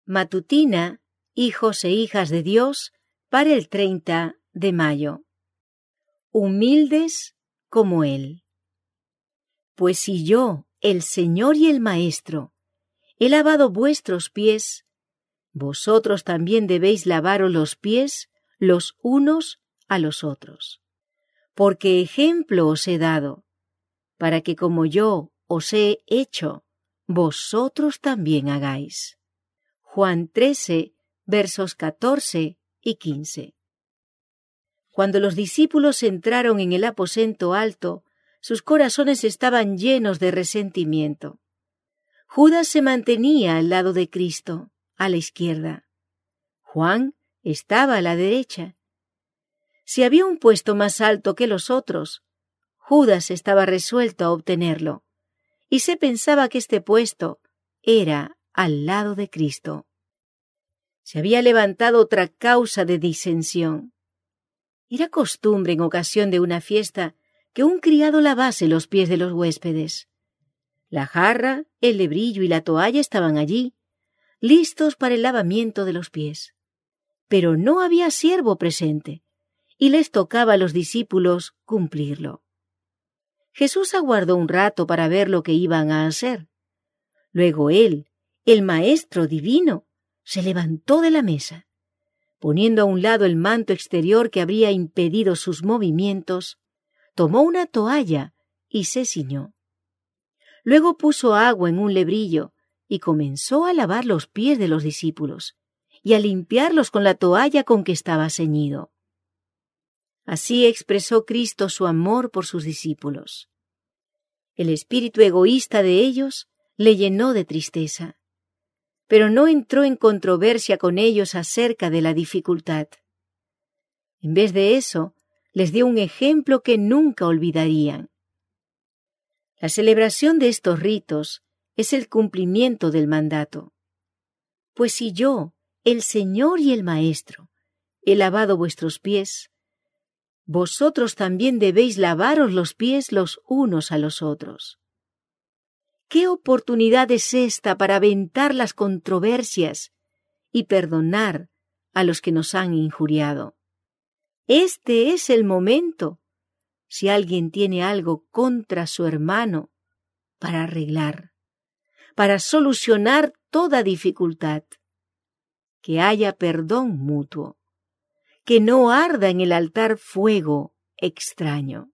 Matutina, hijos e hijas de Dios, para el 30 de mayo. Humildes como Él. Pues si yo, el Señor y el Maestro, he lavado vuestros pies, vosotros también debéis lavaros los pies los unos a los otros. Porque ejemplo os he dado, para que como yo os he hecho, vosotros también hagáis. Juan 13, versos 14 y 15. Cuando los discípulos entraron en el aposento alto, sus corazones estaban llenos de resentimiento. Judas se mantenía al lado de Cristo, a la izquierda. Juan estaba a la derecha. Si había un puesto más alto que los otros, Judas estaba resuelto a obtenerlo, y se pensaba que este puesto era al lado de Cristo. Se había levantado otra causa de disensión. Era costumbre en ocasión de una fiesta que un criado lavase los pies de los huéspedes. La jarra, el lebrillo y la toalla estaban allí, listos para el lavamiento de los pies. Pero no había siervo presente, y les tocaba a los discípulos cumplirlo. Jesús aguardó un rato para ver lo que iban a hacer. Luego él, el Maestro divino, se levantó de la mesa. Poniendo a un lado el manto exterior que habría impedido sus movimientos, tomó una toalla y se ciñó. Luego puso agua en un lebrillo y comenzó a lavar los pies de los discípulos y a limpiarlos con la toalla con que estaba ceñido. Así expresó Cristo su amor por sus discípulos. El espíritu egoísta de ellos le llenó de tristeza, pero no entró en controversia con ellos acerca de la dificultad. En vez de eso, les dio un ejemplo que nunca olvidarían. La celebración de estos ritos es el cumplimiento del mandato. Pues si yo, el Señor y el Maestro, he lavado vuestros pies, vosotros también debéis lavaros los pies los unos a los otros. ¿Qué oportunidad es esta para aventar las controversias y perdonar a los que nos han injuriado? Este es el momento, si alguien tiene algo contra su hermano, para arreglar, para solucionar toda dificultad. Que haya perdón mutuo, que no arda en el altar fuego extraño.